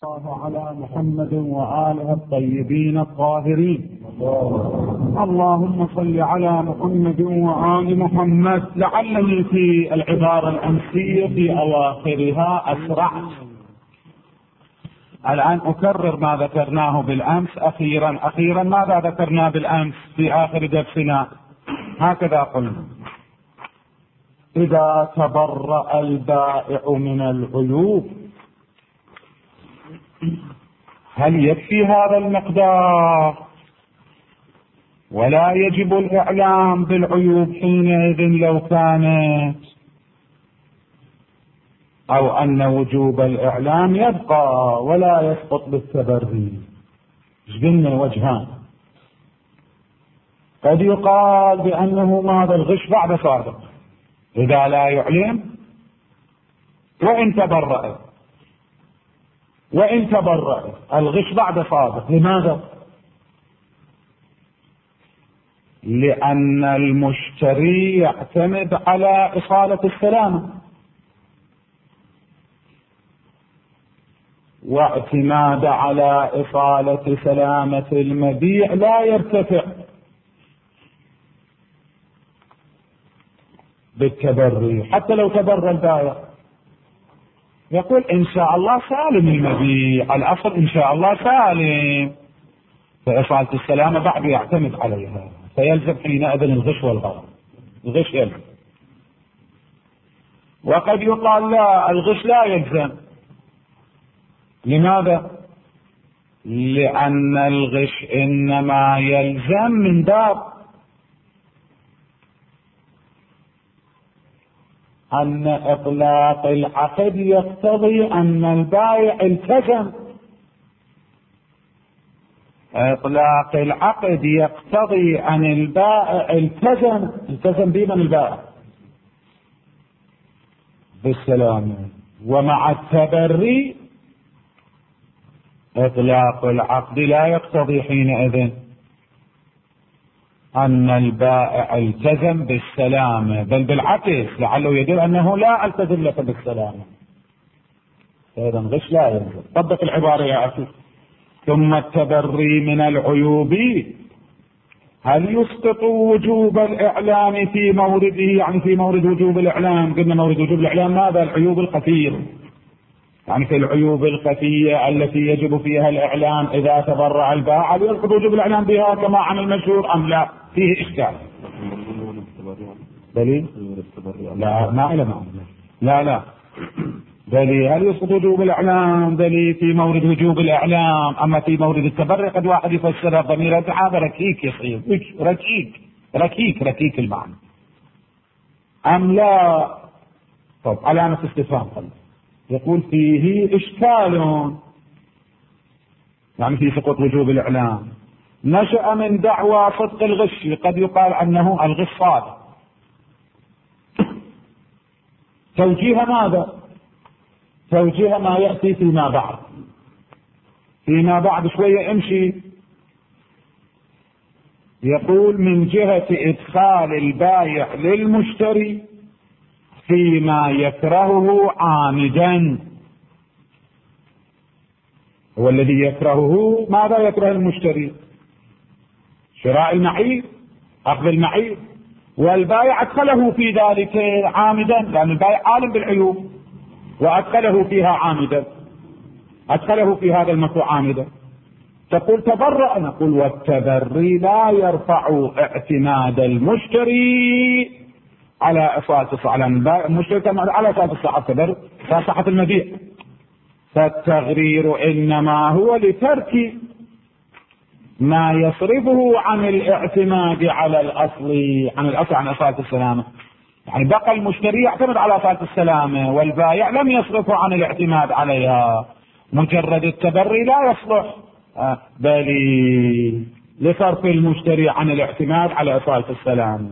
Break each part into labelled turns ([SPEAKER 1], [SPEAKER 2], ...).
[SPEAKER 1] الله على محمد وآله الطيبين الطاهرين. اللهم صل على محمد وآل محمد. لعلني في العبارة الأمسية في أواخرها أسرعت. الآن أكرر ما ذكرناه بالأمس أخيرا ماذا ذكرنا بالأمس في آخر درسنا؟ هكذا قلنا: إذا تبرأ البائع من العيوب هل يكفي هذا المقدار ولا يجب الإعلام بالعيوب حينئذ لو كانت، أو أن وجوب الإعلام يبقى ولا يسقط بالتبري؟ قلنا وجهان. قد يقال بأنه ماذا الغش بعد صادق إذا لا يعلم وإن تبرأ الغش بعد صادق. لماذا؟ لأن المشتري يعتمد على إصالة السلامة، واعتماد على إصالة سلامة المبيع لا يرتفع بالتبري. حتى لو تبرى البائع يقول إن شاء الله سالم المبيع، الأصل إن شاء الله سالم، فإصالة السلامة بعد يعتمد عليها، فيلزم حينئذ الغش والغرر. الغش يلزم. وقد يقال لا، الغش لا يلزم. لماذا؟ لأن الغش إنما يلزم من باب أن إطلاق العقد يقتضي أن البائع التزم. إطلاق العقد يقتضي أن البائع التزم بمن؟ البائع بالسلامة. ومع التبري إطلاق العقد لا يقتضي حينئذ أن البائع التزم بالسلامة، بل بالعكس لعله يدل أنه لا التزم لك بالسلامة. إذا غش لا يلزم. طبق العبارة يا أخي. ثم التبري من العيوب هل يسقط وجوب الإعلام في مورده؟ يعني في مورد وجوب الإعلام. قلنا مورد وجوب الإعلام ماذا؟ العيوب الخفية. يعني في العيوب الخفية التي يجب فيها الإعلام إذا تبرع البائع، هل يسقط وجوب الإعلام بها كما عن المشهور أم لا؟ فيه إشكال. دليل؟ لا ما إلى معنى. لا دليل. هل يسقط وجوب الإعلام؟ دليل في مورد وجوب الإعلام. أما في مورد التبرع قد واحد يفسرها ضمير هذا ركيك يصير ركيك المعنى أم لا؟ طب علامة استفهام. يقول فيه إشكال، يعني في سقوط وجوب الإعلام نشأ من دعوى صدق الغش. قد يقال أنه الغش صادق. توجيه ماذا؟ توجيه ما يأتي فيما بعد شوية امشي. يقول من جهة إدخال البائع للمشتري فيما يكرهه عامدا. هو الذي يكرهه ماذا يكره المشتري؟ شراء المعيب، أخذ المعيب، والبائع أدخله في ذلك عامدا، لأن البائع عالم بالعيوب وأدخله فيها عامدا، أدخله في هذا المكروه عامدا. تقول تبرأ. نقول والتبري لا يرفع اعتماد المشتري على إصالة على المشتري على إصالة التبري صحة المبيع. فالتغرير إنما هو لترك ما يصرفه عن الاعتماد على الأصل عن إصالة السلامة. يعني بقى المشتري يعتمد على إصالة السلامة والبائع لم يصرفه عن الاعتماد عليها. مجرد التبري لا يصلح بل لصرف المشتري عن الاعتماد على إصالة السلامة.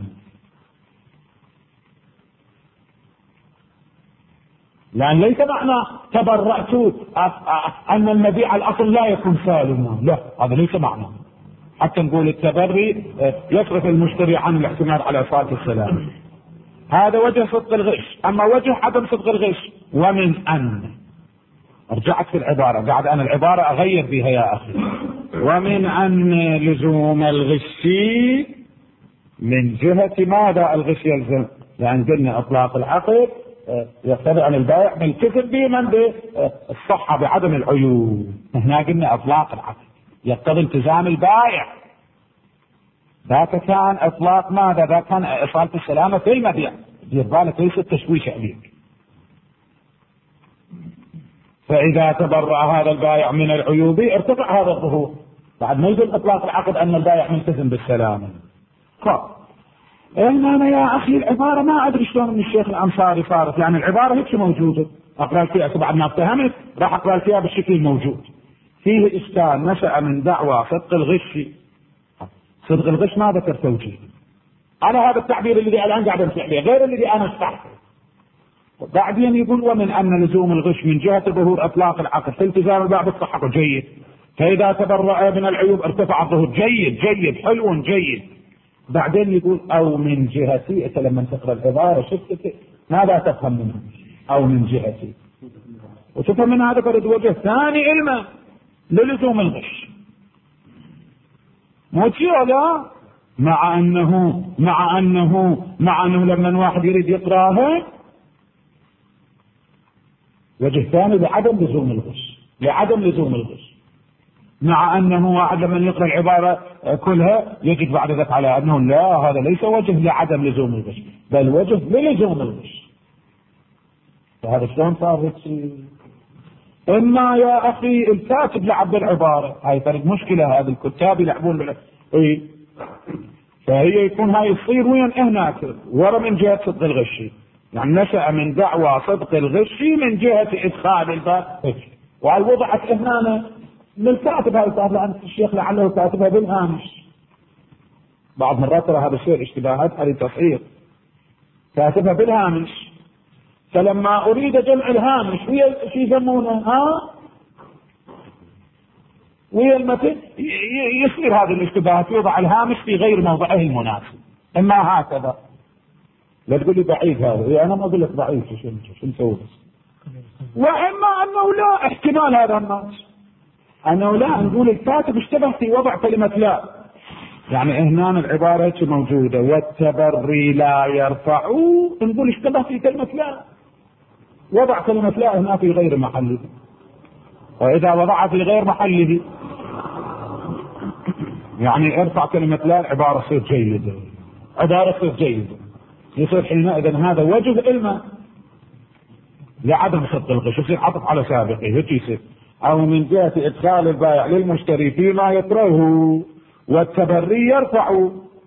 [SPEAKER 1] لأن ليس معنى تبرأت أن المبيع الأصل لا يكون سالما، لا، هذا ليس معنى. حتى نقول التبري يصرف المشتري عن الاعتماد على إصالة السلامة. هذا وجه صدق الغش. أما وجه عدم صدق الغش ومن أن رجعت في العبارة، قاعد أنا العبارة أغير فيها يا أخي. ومن أن لزوم الغش من جهة ماذا الغش يلزم؟ يعني قلنا إطلاق العقد يقتضي عن البائع بالكذب بمن بالصحة بعدم العيوب. هنا قلنا إطلاق العقد يقتضي التزام البائع، ذاك كان إطلاق ماذا؟ ذاك كان إصالة السلامة في المبيع، دير بالك ليس التشويش عليك. فإذا تبرأ هذا البائع من العيوب ارتفع هذا الظهور، بعد ما يجوز إطلاق العقد أن البائع ملتزم بالسلامة. أنا يا أخي العبارة ما أدري شلون من الشيخ الأنصاري صارت، يعني العبارة هيك موجودة، أقرأ فيها بعد ما اتهمت راح أقرأ فيها بالشكل الموجود. فيه إشكال نشأ من دعوى صدق الغش. صدق الغش ما ذكر توجيه على هذا التعبير الذي الآن قاعد أمسح به، غير الذي أنا اشرحته. بعدين يقول ومن أن لزوم الغش من جهة ظهور إطلاق العقد في التزام البائع بالصحة جيد، فإذا تبرأ من العيوب ارتفع الظهور. جيد جيد حلو جيد. بعدين يقول أو من جهتي. أنت لما تقرأ العبارة شفت ماذا تفهم منها؟ أو من جهتي، وتفهم من هذا فرد وجه ثاني علما للزوم الغش. ولا مع أنه لما واحد يريد يقرأها وجه ثاني لعدم لزوم الغش، مع أنه واحد لما يقرأ العبارة كلها يجد بعد ذلك على أنه لا، هذا ليس وجه لعدم لزوم الغش بل وجه للزوم الغش. فهذا شلون صار هيك؟ إما يا أخي الكاتب لعب العبارة، هاي فرق مشكلة، هذا الكتاب يلعبون إيه، فهي يكون هاي تصير وين هناك ورا من جهة صدق الغش، يعني نشأ من دعوى صدق الغش من جهة إدخال الباب، وهي وضعت هنا للكاتب. هاي الكاتب لأن الشيخ لعله كاتبها بالهامش، بعض مرات ترى هذا الشيء اشتباهات هذه تصحيح، كاتبها بالهامش. فلما أريد جمع الهامش ويا شو يسمونه ويا المتن يصير هذه الاشتباهات، يوضع الهامش في غير موضعه المناسب. اما هكذا لا تقول لي ضعيف هذا، انا ما اقول لك ضعيف، شو نسوي بس. واما انه لا احتمال هذا النص، انه لا نقول الكاتب اشتبه في وضع كلمة لا، يعني هنا العبارة موجودة والتبري لا يرفع، نقول اشتبه في كلمة لا، وضع كلمة لا هنا في غير محله. وإذا وضعها في غير محله يعني ارفع كلمة لا، العبارة تصير جيدة، يصير حينئذ هذا وجه علمه لعدم صدق الغش، يصير عطف على سابقه هيك يصير. أو من جهة إدخال البائع للمشتري فيما يكرهه والتبري يرفع.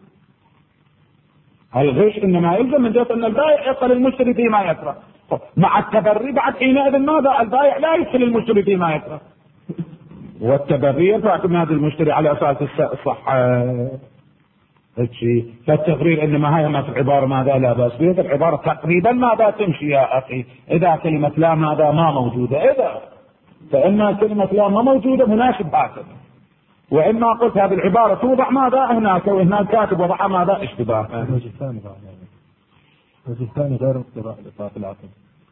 [SPEAKER 1] الغش إنما يلزم من جهة أن البائع يدخل المشتري فيما يكره، مع التبري بعد حينئذ ماذا؟ البائع لا يدخل المشتري فيما يكره، والتبري يرفع هذا المشتري على أساس الصحة. فالتقرير إنما هي ما في العبارة ماذا لا بأس به، العبارة تقريبا ماذا تمشي يا أخي. إذا كلمة لا ماذا ما موجودة، إذا فإما كلمة لا ما موجودة مناسب هكذا، وإما قلت هذه العبارة توضع ماذا هناك وهناك كاتب وضع ماذا اشتباه.
[SPEAKER 2] وجه ثاني غير اقتراء لإطلاق العقد.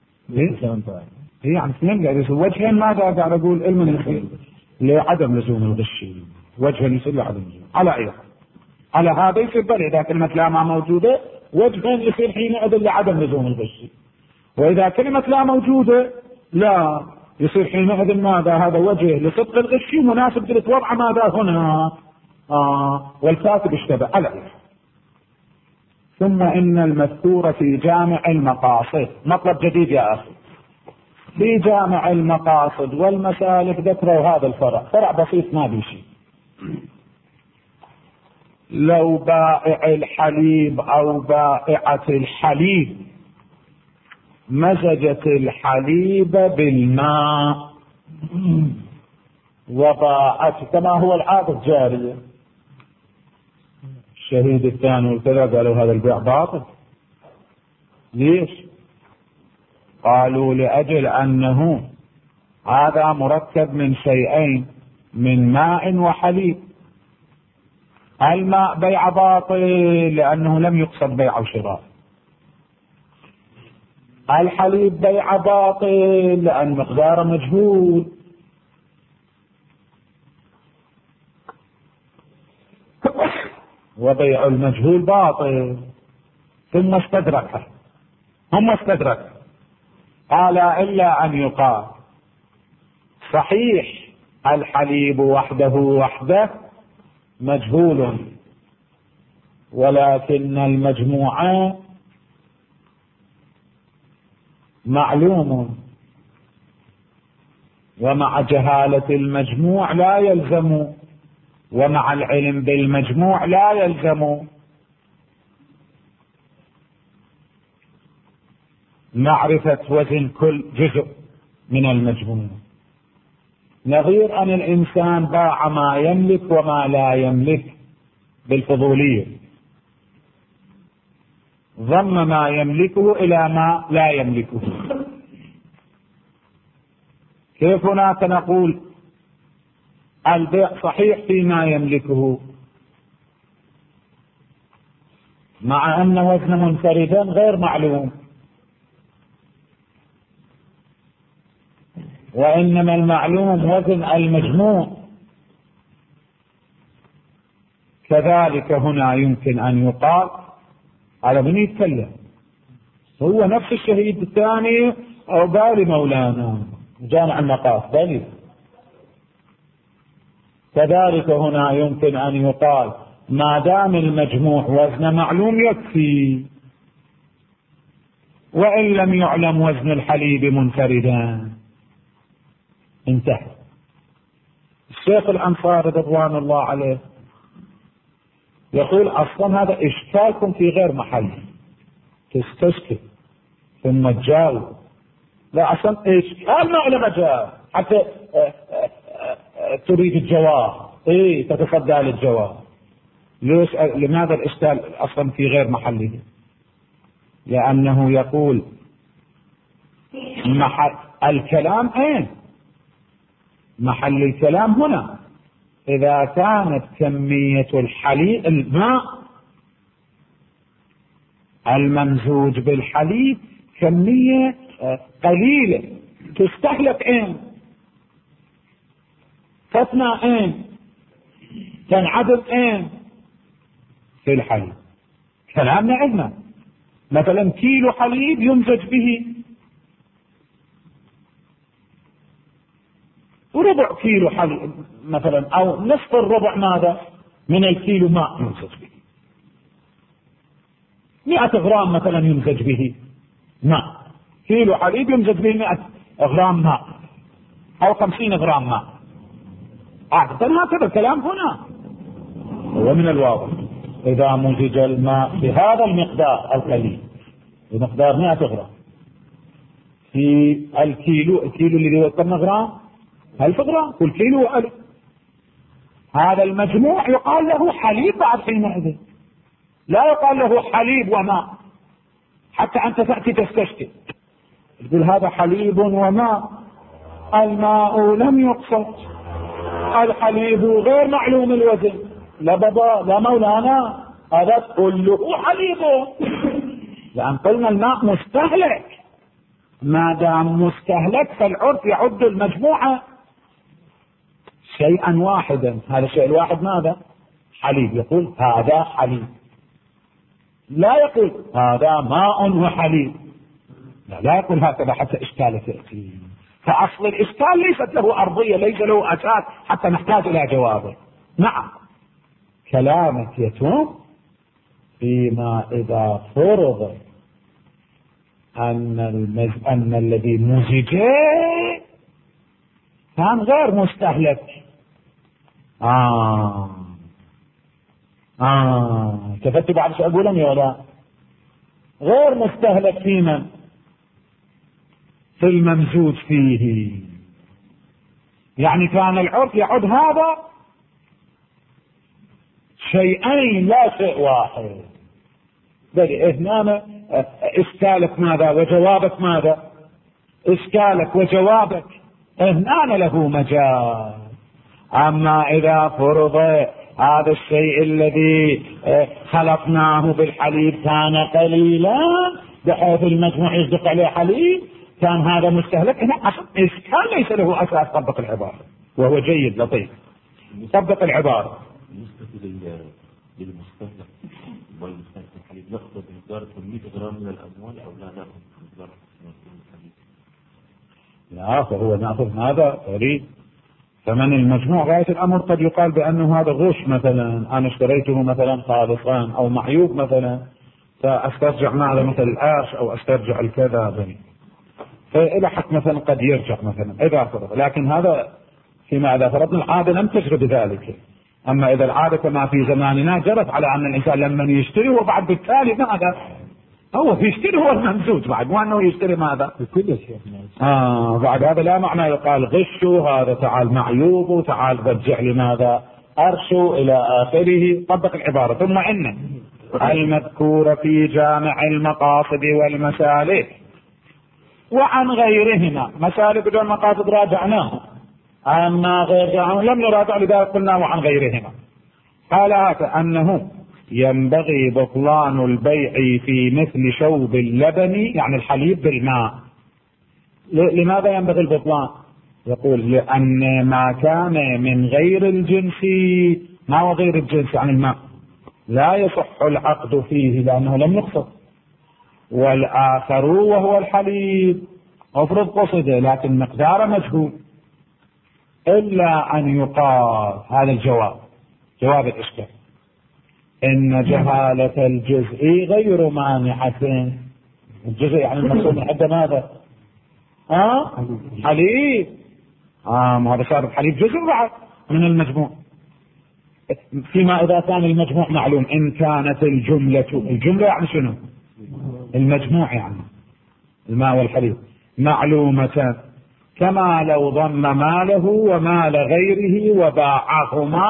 [SPEAKER 1] يعني اثنين قاعد يصير وجهين، ماذا قاعد أقول علم يصير لعدم لزوم الغش، وجه يصير لعدم لزوم على أي على هذا يصير. بل إذا كلمة لا ما موجودة وجهين يصير حينئذ لعدم لزوم الغش، وإذا كلمة لا موجودة لا يصير حينئذ ماذا؟ هذا وجه لصدق الغش مناسب للوضع ماذا هنا والكاتب اشتبه على أي. ثم إن المذكور في جامع المقاصد، مطلب جديد يا أخي، في جامع المقاصد والمسالك ذكروا هذا الفرع، فرع بسيط ما بيشي. لو بائع الحليب أو بائعة الحليب مزجت الحليب بالماء وباعت كما هو العادة الجارية، الشهيد الثاني والكذا قالوا هذا البيع باطل. ليش؟ قالوا لأجل أنه هذا مركب من شيئين، من ماء وحليب. الماء بيع باطل لأنه لم يقصد بيع وشراء، الحليب بيع باطل لأن مقداره مجهول. وبيع المجهول باطل. ثم استدرك، هم استدرك، قال إلا أن يقال صحيح الحليب وحده مجهول، ولكن المجموعة معلوم، ومع جهالة المجموع لا يلزم، ومع العلم بالمجموع لا يلزم معرفة وزن كل جزء من المجموع. نظير أن الإنسان باع ما يملك وما لا يملك بالفضولية، ضم ما يملكه إلى ما لا يملكه. كيف هناك نقول البيع صحيح فيما يملكه مع أن وزن منفردا غير معلوم، وإنما المعلوم وزن المجموع؟ كذلك هنا يمكن أن يقال على من يتكلم هو نفس الشهيد الثاني أو بالي مولانا جامع النقاط بالي. كذلك هنا يمكن أن يقال ما دام المجموع وزن معلوم يكفي، وإن لم يعلم وزن الحليب منفردا انتهى. الشيخ الأنصاري رضوان الله عليه يقول أصلا هذا إشكالكم في غير محل، تستشكل ثم تجاوب. لا أصلا إشكال ما على مجال حتى تريد الجواب، تتصدى للجواب. ليش؟ لماذا الإشكال أصلا في غير محله؟ لأنه يقول محل الكلام محل الكلام هنا إذا كانت كمية الحليب الماء الممزوج بالحليب كمية قليلة تستهلك تفنى تنعدم في الحليب. كلامنا عندنا مثلا كيلو حليب يمزج به وربع كيلو حليب مثلا، او نصف الربع ماذا من الكيلو ماء يمزج به. 100 غرام مثلا يمزج به ماء، كيلو حليب يمزج به 100 غرام ماء او 50 غرام ماء. عادة هكذا الكلام هنا. ومن الواضح إذا مزج الماء بهذا المقدار القليل بمقدار 100 غرام في الكيلو الذي هو كم غرام؟ 1000 غرام، كل كيلو 1000. هذا المجموع يقال له حليب بعد حينئذ، لا يقال له حليب وماء. حتى أنت تأتي تستشكل تقول هذا حليب وماء، الماء لم يقصد، الحليب غير معلوم الوزن. لا بابا لا مولانا، هذا كله حليب، لأن قلنا الماء مستهلك. ما دام مستهلك فالعرف يعد المجموعة شيئا واحدا. هذا الشيء الواحد ماذا؟ حليب. يقول هذا حليب، لا يقول هذا ماء وحليب. لا يقول هكذا حتى إشكال تأتي. فأصل الإشكال ليست له أرضية، ليس له أساس حتى نحتاج إلى جوابه. نعم كلامك يتم فيما إذا فرض أن الذي مزج كان غير مستهلك. كفتت بعد شو أقول يا لا؟ غير مستهلك في من؟ في الممزوج فيه. يعني كان العرف يعد هذا شيئين لا شيء واحد. هنا إشكالك ماذا وجوابك ماذا؟ إشكالك وجوابك هنا له مجال. أما إذا فرض هذا الشيء الذي خلقناه بالحليب كان قليلا، بحيث المجموع يصدق عليه حليب، كان هذا مستهلك. هنا عشان إشكال ليس له أساس. طبق العبارة وهو جيد لطيف. طبق العبارة.
[SPEAKER 2] بالنسبة للمستهلك والمستهلك الحليب نأخذ مقدار 800 غرام من الأموال أو لا نأخذ مقدار من الحليب؟
[SPEAKER 1] لا، فهو نأخذ هذا فريد ثمن المجموع. غاية الأمر قد يقال بأنه هذا غش مثلا، أنا اشتريته مثلا خالصا أو معيوب مثلا، فأسترجع ماذا مثل القرش أو أسترجع الكذا بني، فإلى حق مثلا قد يرجع مثلا إذا فرض. لكن هذا فيما إذا فرضنا العادة لم تجري بذلك. أما إذا العادة كما في زماننا جرت على أن الإنسان لما يشتري وبعد بالتالي ماذا هو يشتري، هو الممزوج بعد، مو أنه يشتري ماذا
[SPEAKER 2] كل شيء.
[SPEAKER 1] بعد هذا لا معنى يقال غشه، هذا تعال معيوب تعال رجع لي ماذا أرشه إلى آخره. طبق العبارة. ثم إن المذكور في جامع المقاصد والمسالك وعن غيرهما، مسالك بدون مقاصد راجعناه، أما غير جامع لم نراجع، لذلك قلنا وعن غيرهما. قال هذا أنه ينبغي بطلان البيع في مثل شوب اللبن، يعني الحليب بالماء. لماذا ينبغي البطلان؟ يقول لأن ما كان من غير الجنس، ما هو غير الجنس عن الماء، لا يصح العقد فيه لأنه لم يقصد. والآخر وهو الحليب أفرض قصده لكن مقدار مجهول، إلا أن يقال هذا الجواب، جواب الإشكال، إن جهالة الجزء غير مانعة. الجزء يعني المقصود من حد ماذا؟ حليب. هذا صار الحليب جزء بعد من المجموع، فيما إذا كان المجموع معلوم. إن كانت الجملة يعني شنو؟ المجموع يعني الماء والحليب معلومة، كما لو ضم ماله ومال غيره وباعهما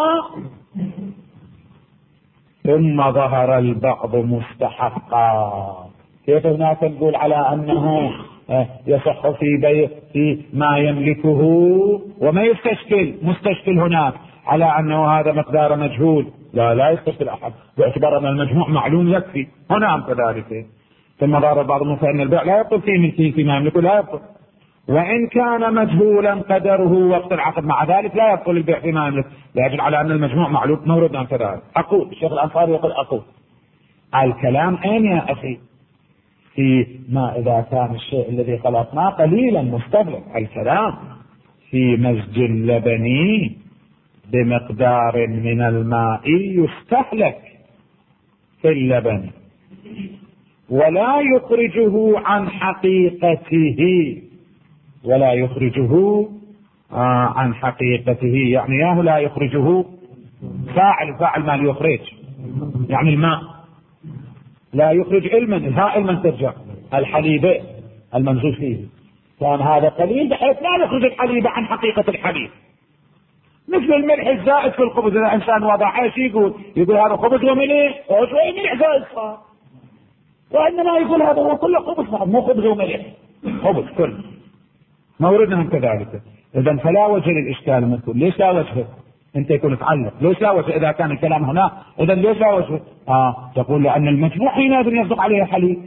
[SPEAKER 1] ثم ظهر البعض مستحقا. كيف هناك نقول على أنه يصح في بيع في ما يملكه وما يستشكل مستشكل هناك على أنه هذا مقدار مجهول؟ لا يستشكل أحد باعتبار أن المجموع معلوم يكفي. هنا كذلك. ثم ظهر البعض فإن البيع لا يبطل في ملكه فيما يملكه، لا يبطل. وإن كان مجهولا قدره وقت العقد مع ذلك لا يبطل البيع فيما يملك، لا يجب على أن المجموع معلوم مورد عن كذلك. أقول الشيخ الأنصاري يقول أقول الكلام أين يا أخي؟ في ما إذا كان الشيء الذي خلقناه قليلا مستغرق. الكلام في مزج اللبن بمقدار من الماء يستهلك في اللبن ولا يخرجه عن حقيقته، ولا يخرجه عن حقيقته، يعني ياه لا يخرجه فاعل ما يخرج، يعني الماء لا يخرج علما، الهاء علما ترجع الحليب الممزوج فيه. كان هذا قليل بحيث لا يخرج الحليب عن حقيقة الحليب، مثل الملح الزائد في الخبز. إذا إنسان وضع ايش يقول هذا خبز وملح، وشوي ملح زائد صار، وإنما يقول هذا هو كله خبز بعد، مو خبز وملح، خبز كل موردنا كذلك. إذا فلا وجه للإشكال مثل ليش لا وجه؟ أنت يكون تعلق ليش لا وجه إذا كان الكلام هنا؟ إذا ليش لا وجه؟ تقول لأن المجموع حينئذ يصدق عليه حليب،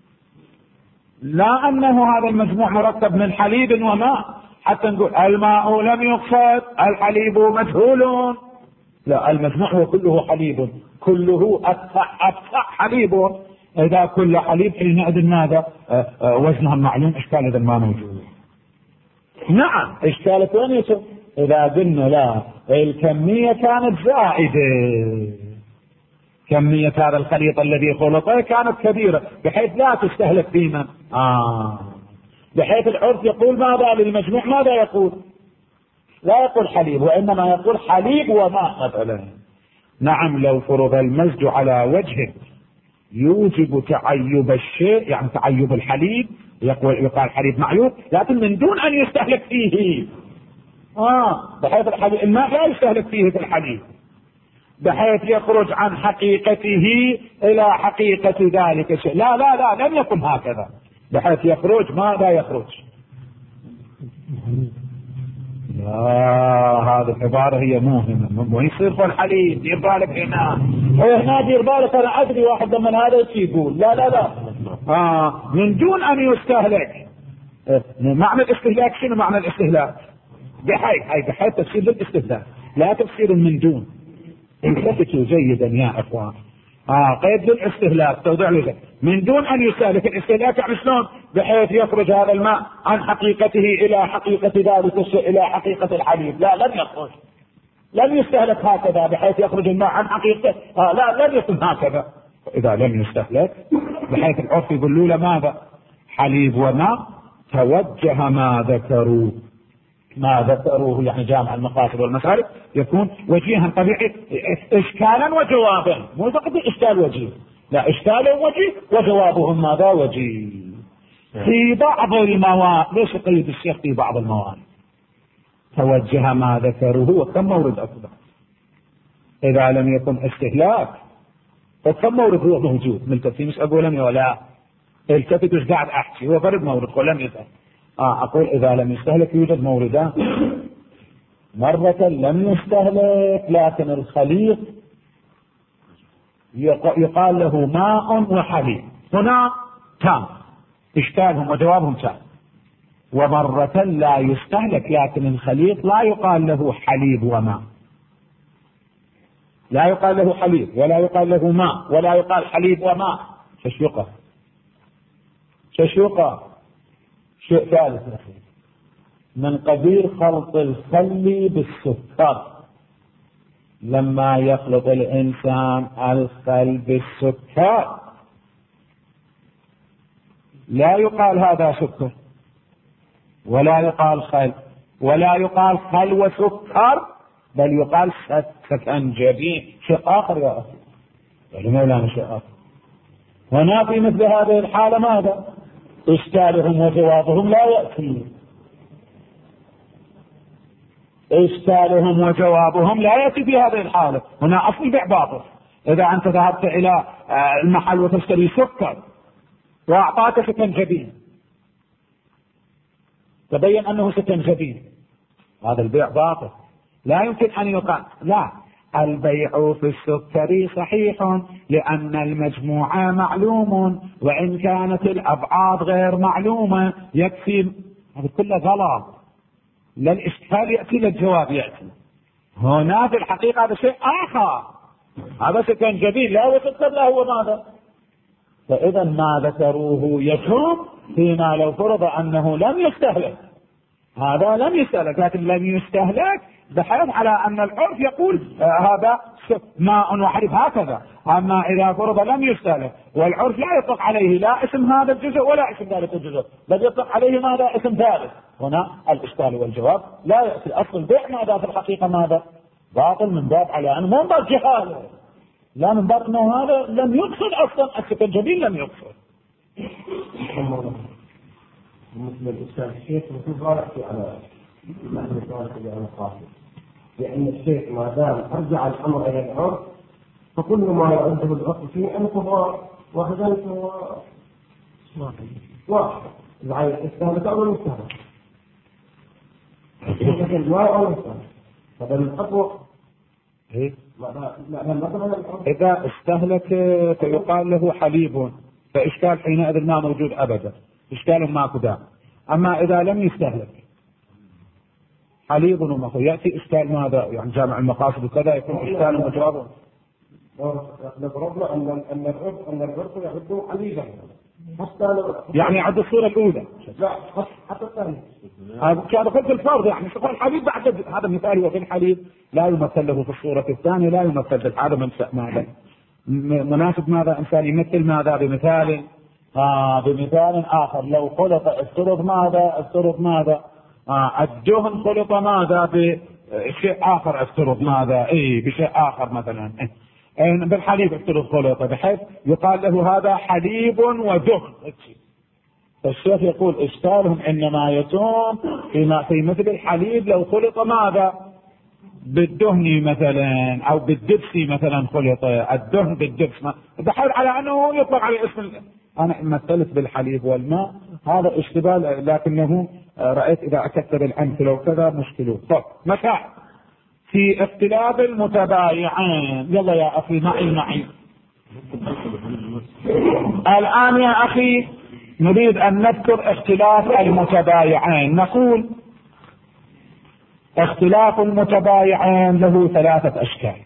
[SPEAKER 1] لا أنه هذا المجموع مركب من حليب وماء حتى نقول الماء لم يقصد الحليب مجهول. لا، المجموع هو كله حليب، كله أبقى حليب. إذا كل حليب حينئذ ماذا؟ وزنها معلوم، إشكال إذا ما موجود. نعم إشكالة وين يصير؟ إذا قلنا لا الكمية كانت زائدة، كمية هذا الخليط الذي خلطه كانت كبيرة بحيث لا تستهلك فيما بحيث العرف يقول ماذا للمجموع؟ ماذا يقول؟ لا يقول حليب، وإنما يقول حليب وماء مثلا. نعم لو فرض المزج على وجه يوجب تعيب الشيء، يعني تعيب الحليب، يقال حليب معيوب، لكن من دون أن يستهلك فيه. بحيث الحليب الماء لا يستهلك فيه في الحليب، بحيث يخرج عن حقيقته إلى حقيقة ذلك الشيء. لا لم يكن هكذا، بحيث يخرج ماذا يخرج. لا، هذه العبارة هي موهمة، مو يصير في الحليب دير بالك هنا دير بالك. أنا أدري واحد من هذا يقول لا من دون أن يستهلك. معنى الاستهلاك شنو معنى الاستهلاك؟ بحيث تفسير للاستهلاك لا تفسير من دون. التفتوا جيدا يا اخوان. قيد للاستهلاك توضع له من دون ان يستهلك. الاستهلاك يعني شلون؟ بحيث يخرج هذا الماء عن حقيقته الى حقيقة ذلك الشيء، الى حقيقة الحليب. لا، لن يخرج، لن يستهلك هكذا بحيث يخرج الماء عن حقيقته. لا، لن يكون هكذا. اذا لم يستهلك بحيث العرف يقول له ماذا؟ حليب وماء، توجه ما ذكروه يعني جامع المقاصد والمسالك يكون وجيها طبيعي، اشكالا وجوابا، مو فقط اشكال وجيه، لا، اشكال وجيه وجوابهم ماذا؟ وجيه. في بعض المواد. ليش يقيد الشيخ في بعض المواد؟ توجه ما ذكروه. وكم مورد اكبر اذا لم يكن استهلاك؟ وكم مورد هو موجود ملتفت؟ مش اقول لم ولا التفت، مش قاعد احكي، هو فرد مورد ولم يفهم. أقول إذا لم يستهلك يوجد موردان. مرة لم يستهلك لكن الخليط يقال له ماء وحليب، هنا تام، إشكالهم وجوابهم تام. ومرة لا يستهلك لكن الخليط لا يقال له حليب وماء، لا يقال له حليب ولا يقال له ماء ولا يقال حليب وماء. شيء ثالث من قبيل خلط الخل بالسكر. لما يخلط الإنسان الخل بالسكر لا يقال هذا سكر ولا يقال خل ولا يقال خل وسكر، بل يقال سكنجبين. شيء آخر يا أخي، يعني مولانا شيء آخر. هنا في مثل هذه الحالة ماذا؟ إشكالهم وجوابهم لا يأتي. إشكالهم وجوابهم لا يأتي في هذه الحالة. هنا أصل بيع باطل. إذا أنت ذهبت إلى المحل وتشتري سكر وأعطاك سكنجبين، تبين أنه سكنجبين، هذا البيع باطل. لا يمكن أن يقال لا، البيع في السكر صحيح لأن المجموعة معلوم وإن كانت الأبعاد غير معلومة يكفي. هذا كله غلط. لا الإشكال يأتي للجواب يأتي. هنا في الحقيقة هذا شيء آخر، هذا سكنجبين لا هو سكر لا هو ماذا. فإذا ما ذكروه يكون فيما لو فرض أنه لم يستهلك. هذا لم يستهلك لكن لم يستهلك بحيث على أن العرف يقول هذا ماء وحليب هكذا. أما إذا فرض لم يستهلك والعرف لا يطلق عليه لا اسم هذا الجزء ولا اسم ذلك الجزء، بل يطلق عليه ماذا؟ اسم ثالث. هنا الإشكال والجواب لا يأتي. أصل البيع ماذا في الحقيقة ماذا؟ باطل من باب على أنه من باب جهاله، لا من باب أنه هذا لم يقصد أصلا السكنجبين لم يقصد.
[SPEAKER 3] مثل الأستاذ الشيخ مثل ضارك على نحن ضارك على قاصد، لأن الشيخ ما دام أرجع الأمر إلى العرف فكل ما يعده العرف فيه انقضاء وكذلك واحد يعني استهلك أو المستهلك لكن ما أو المستهلك هذا الخطوة.
[SPEAKER 1] إذا استهلك فيقال له حليب، فإشكال حينئذ ما موجود أبدا، إشكال ماكو داعي. أما إذا لم يستهلك حليب ومخ يأتي إشكال ماذا؟ يعني جامع المقاصد وكذا يكون إشكال وجوابه.
[SPEAKER 3] نضربنا أن العرف يعد حليبا
[SPEAKER 1] يعني عد الصورة الأولى،
[SPEAKER 3] لا حتى الثانية.
[SPEAKER 1] كان قلت الفرض يعني تقول الحليب بعد هذا مثال، وفي الحليب لا يمثل له في الصورة الثانية، لا يمثل هذا ماذا مناسب ماذا إنسان يمثل ماذا بمثال بمثال آخر. لو خلط افترض ماذا الدهن خلط ماذا بشيء آخر، افترض ماذا بشيء آخر مثلا بالحليب افترض خلط، بحيث يقال له هذا حليب ودهن. الشيخ يقول إشكالهم إنما يتم في مثل الحليب لو خلط ماذا بالدهن مثلا أو بالدبس مثلا، خلط الدهن بالدبس بحيث على أنه يطلق عليه اسم. أنا مثلت بالحليب والماء هذا اشتباه، لكنه رأيت إذا أكدت بالأمثلة وكذا مشكلة. طب مساء في اختلاف المتبايعين. يلا يا أخي معي الآن يا أخي نريد أن نذكر اختلاف المتبايعين. نقول اختلاف المتبايعين له ثلاثة أشكال.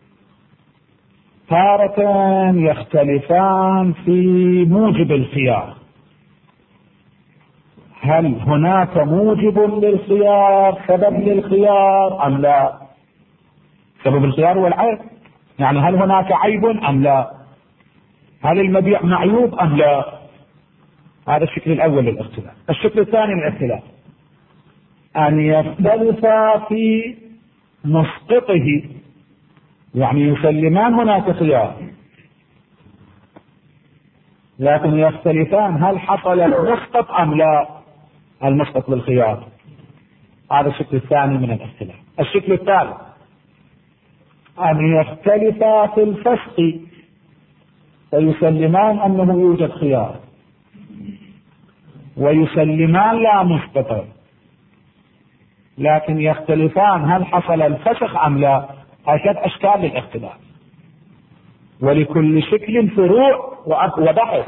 [SPEAKER 1] تارة يختلفان في موجب الخيار، هل هناك موجب للخيار، سبب للخيار أم لا؟ سبب الخيار هو العيب، يعني هل هناك عيب أم لا؟ هل المبيع معيوب أم لا؟ هذا الشكل الأول للاختلاف. الشكل الثاني للاختلاف أن يختلف في مسقطه، يعني يسلمان هناك خيار لكن يختلفان هل حصل المسقط أم لا، المسقط بالخيار. هذا الشكل الثاني من الاختلاف. الشكل الثالث أن يختلفا في الفسق فيسلمان أنه يوجد خيار ويسلمان لا مسقط، لكن يختلفان هل حصل الفسخ أم لا. هكذا أشكال للاختلاف، ولكل شكل فروع وبحث.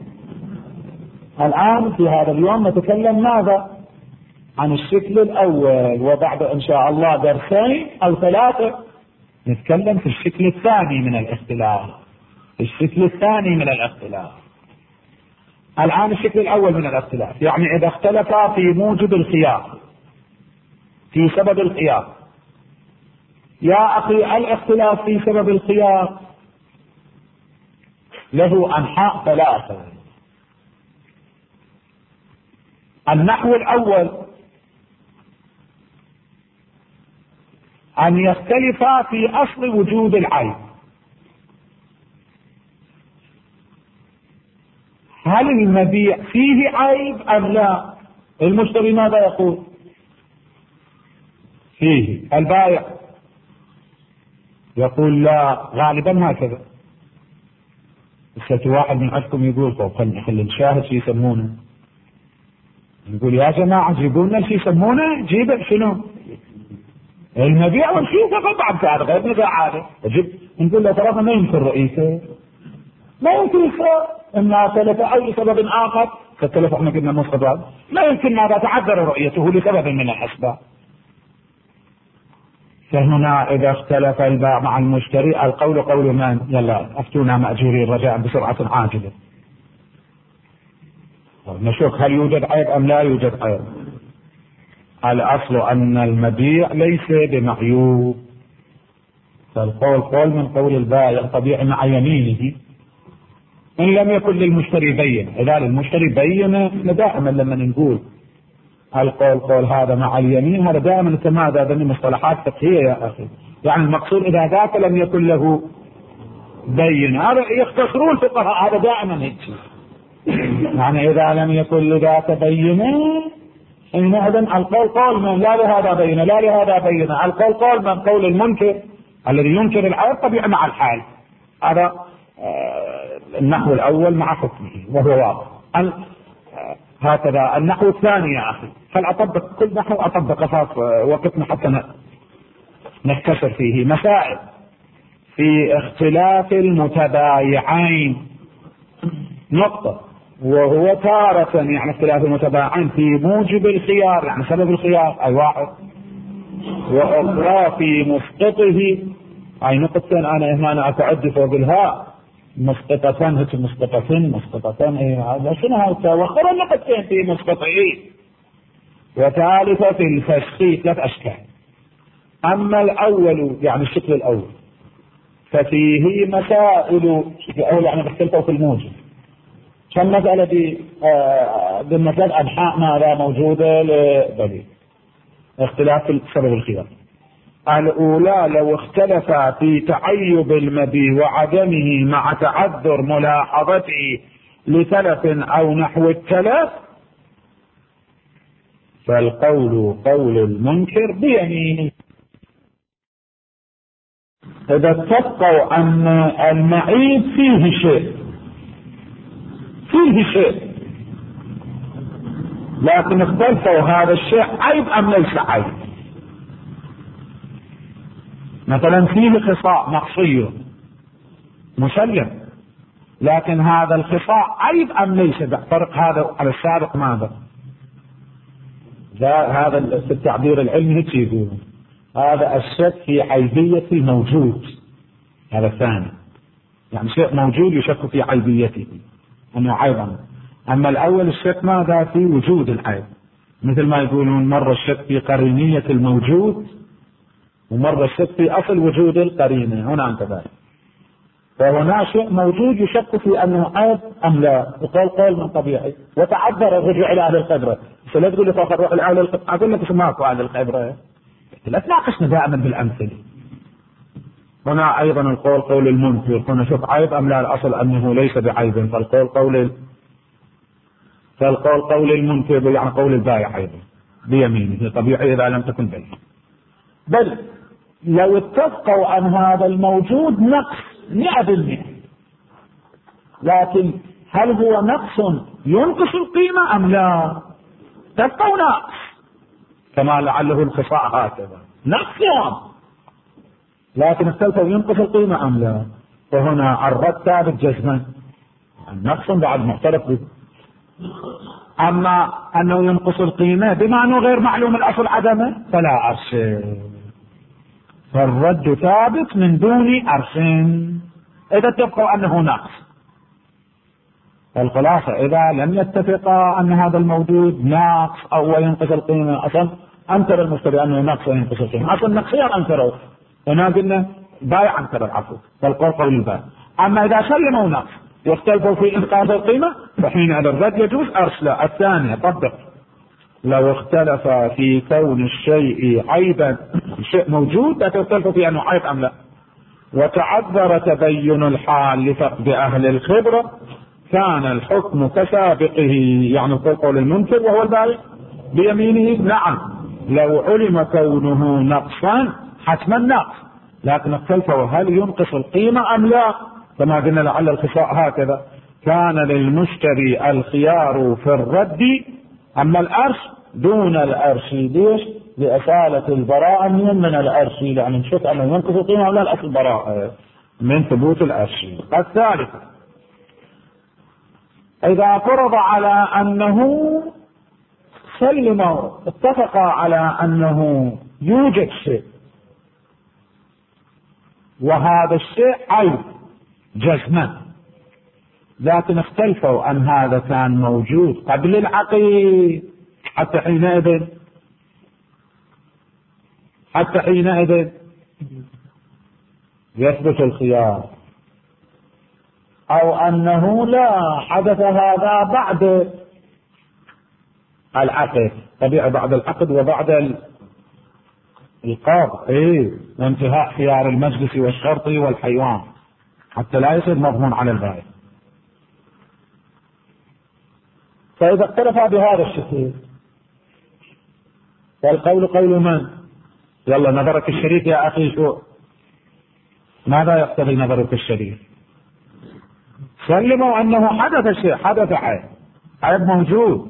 [SPEAKER 1] الآن في هذا اليوم نتكلم ماذا؟ عن الشكل الأول، وبعد إن شاء الله درسين أو ثلاثة نتكلم في الشكل الثاني من الاختلاف. الشكل الثاني من الاختلاف. الآن الشكل الأول من الاختلاف يعني إذا اختلفا في موجب الخيار، في سبب الخيار. يا أخي الاختلاف في سبب الخيار له أنحاء ثلاثة. النحو الأول أن يختلفا في أصل وجود العيب. هل المبيع فيه عيب أم لا؟ المشتري ماذا يقول؟ فيه. البائع يقول لا، غالبا هكذا. بس واحد من عندكم يقول خلي الشاهد شو يسمونه، يقول يا جماعة جيبوا لنا شو يسمونه، جيب شنو؟ المبيع والشيء فقط بعد غير نزاع عادة. نقول له ترى ما يمكن رئيسه، ما يمكن يصير إما ثلاث أي سبب آخر كالتلف احنا قلنا مصطفى، لا يمكن ماذا تعذر رؤيته لسبب من الأسباب. فهنا إذا اختلف البائع مع المشتري القول قول من؟ يلا أفتونا مأجورين رجاء بسرعة عاجلة. نشوف هل يوجد عيب أم لا يوجد عيب. الأصل أن المبيع ليس بمعيوب، فالقول قول من قول البائع طبيعي مع يمينه إن لم يكن للمشتري بين. إذا للمشتري بين دائما لما نقول القول قول هذا مع اليمين، هذا دائما هذا من مصطلحات فقهية يا أخي. يعني المقصود إذا ذاك لم يكن له بين، هذا يختصرون الفقهاء هذا دائما هيك. يعني إذا لم يكن لذاك بينه حينئذ القول قول من لا لهذا بين لا لهذا بين. القول قول من قول المنكر الذي ينكر العيب طبيعي مع الحال. هذا النحو الأول مع حكمه وهو واضح. هكذا النحو الثاني يا أخي، فلأطبق كل نحو أطبق خاص وقتنا حتى نكسر فيه مسائل في اختلاف المتبايعين. نقطة. وهو تارة يعني اختلاف المتبايعين في موجب الخيار يعني سبب الخيار أي واحد، وأخرى في مسقطه أي نقطتين. أنا أتعد فوق الهاء مسقطتان هيك مسقطتان هذا شنو هذا. وأخرى نقطتين في مسقطه. وثالثة في الفسخ 3 أشكال. أما الأول يعني الشكل الأول ففيه مسائل الأول يعني بختلفوا في الموجب. كم مسألة بالمسألة أنحاء ماذا موجودة لدليل اختلاف في سبب الخيار. الأولى لو اختلف في تعيب المبيع وعدمه مع تعذر ملاحظته لتلف أو نحو التلف فالقول قول المنكر بيمينه. إذا اتفقوا أن المعيب فيه شيء لكن اختلفوا هذا الشيء عيب أم ليس عيب. مثلا فيه خصاء مقصي مسلم لكن هذا الخفاء عيب أم ليس؟ فرق هذا على السابق ماذا؟ هذا في التعبير العلمي هيك يقول هذا الشك في عيبية الموجود، هذا ثاني، يعني شيء موجود يشك في عيبيته أنه عيبا. أما الأول الشك ماذا؟ في وجود العيب، مثل ما يقولون مرة الشك في قرينية الموجود ومرة الشك في أصل وجود القرينة، هنا أنت ذلك. فهنا شيء موجود يشك في أنه عيب أم لا، يقول قول من طبيعي وتعذر الرجوع إلى أهل الخبرة. فلا تقول لي فقط روح إلى أهل الخبرة، أقول لك ماكو أهل الخبرة، لا تناقشنا دائما بالأمثلة. هنا أيضا القول قول المنكر، هنا شوف عيب أم لا، الأصل أنه ليس بعيب، فالقول قول المنكر يعني قول البائع أيضا بيمينه طبيعي إذا لم تكن بينه. بل لو اتفقوا عن هذا الموجود نقص 100%، لكن هل هو نقص ينقص القيمة أم لا؟ اتفقوا نقص، كما لعله الخفاء هكذا نقص، لكن اختلفوا ينقص القيمة أم لا. فهنا الرد ثابت جزما، النقص بعد مختلف به. أما أنه ينقص القيمة بما أنه غير معلوم الأصل عدمه فلا أرش، فالرد ثابت من دون أرش إذا اتفقوا أنه نقص. فالخلاصة إذا لم يتفقا أن هذا الموجود ناقص أو ينقص القيمة، أصلا أنكر المشتري أنه ناقص وينقص القيمة، أصلا نقصيا أنكروا، هنا قلنا بايع أنكر العفو، فالقول قول البائع. أما إذا سلموا نقص واختلفوا في إنقاذ القيمة فحينئذ الرد يجوز أرسله. الثانية طبق، لو اختلف في كون الشيء عيبا، شيء موجود لكن اختلفوا في أنه عيب أم لا، وتعذر تبين الحال لفقد أهل الخبرة، كان الحكم كسابقه، يعني قول المنكر وهو البائع بيمينه. نعم لو علم كونه نقصا حتما نقص، لكن اختلفوا هل ينقص القيمة أم لا، كما قلنا لعل الخفاء هكذا، كان للمشتري الخيار في الرد، أما الأرش دون الأرش. ليش؟ لأصالة البراءة من الأرش، لأن نشوف أنه ينقص القيمة ولا الأصل براءة من ثبوت الأرش. الثالث، إذا فرض على أنه سلموا اتفقا على أنه يوجد شيء وهذا الشيء عيب جزما، لكن اختلفوا أن هذا كان موجود قبل العقد، حتى حينئذ يثبت الخيار، أو أنه لا حدث هذا بعد العقد، طبيعي بعد العقد وبعد القبض، وانتهاء خيار المجلس والشرط والحيوان حتى لا يصير مضمون على البائع. فإذا اختلفا بهذا الشكل فالقول قول من؟ يلا نظرك الشريف يا أخي، شو ماذا يقتضي نظرك الشريف؟ سلموا أنه حدث شيء، حدث عيب موجود.